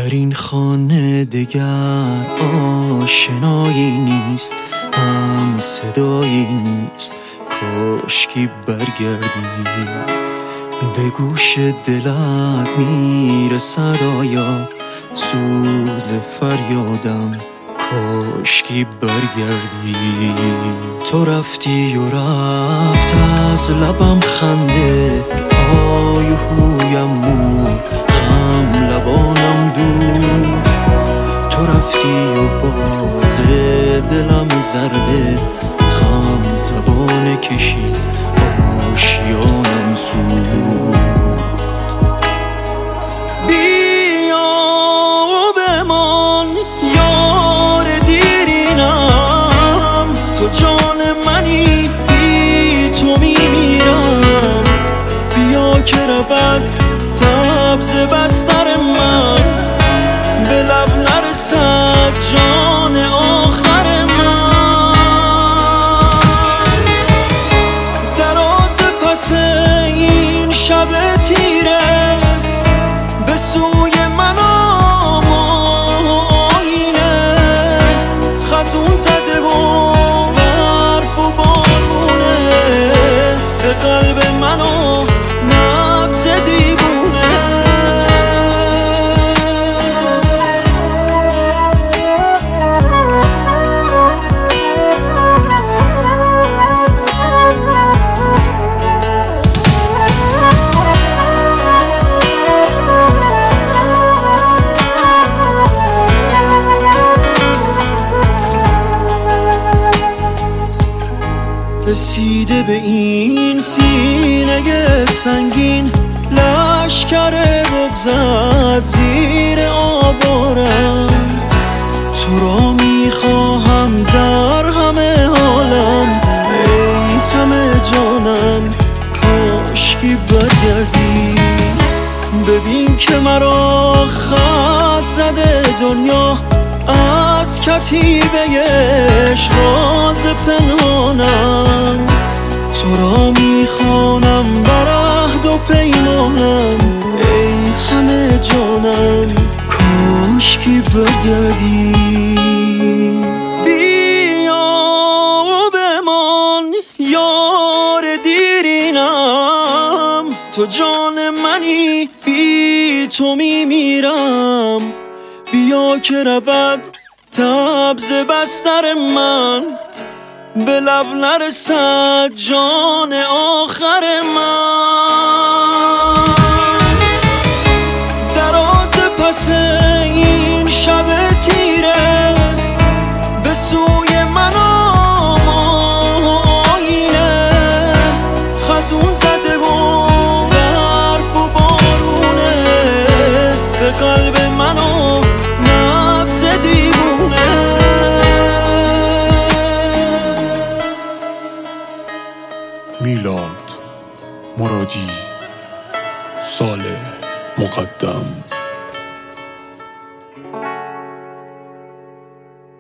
در این خانه دگر آشنایی نیست، هم صدایی نیست، کاشکی برگردی. به گوش دلت میرسد آیا سوز فریادم، کاشکی برگردی. تو رفتی و رفت از لبم خنده، های و هویم مون، خم لبانم دور. تو رفتی و باغ دلم زرده، خم زبان کشید، آشیانم سوخت. بیا و بمان یار دیرینم، تو جان منی، بی تو میمیرم. بیا که رود تبز بستر من، به لب نرسد جان آخر من. دراز پس این شب تیره، به سوی من آینه، خزون زده و برف و بارونه، به قلب منو نبض دیوونه. رسیده به این سینه سنگین، لشکر بغضت زیر آوارم. تو را میخواهم در همه حالم، ای همه جانم، کاشکی برگردی. ببین که مرا خط زده دنیا، از کتیبه عشق راز پنهانم. تو را میخوانم بر عهد و پیمانم، ای همه جانم، کاشکی برگردی. بیا و بمان یار دیرینم، تو جان منی، بی تو میمیرم. بیا که رود تبز بستر من، به لب نرسد جان آخر من. دراز پس این شب تیره، به سوی من آینه، خزون زده و برف و بارونه، به قلب منو نبض دیوونه. میلاد مرادی، صالح مقدم.